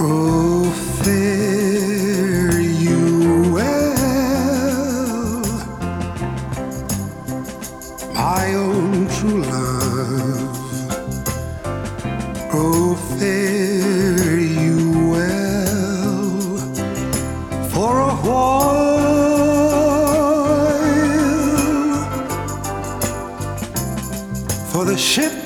Oh, fare you well, my own true love. Oh, fare you well for a while, for the ship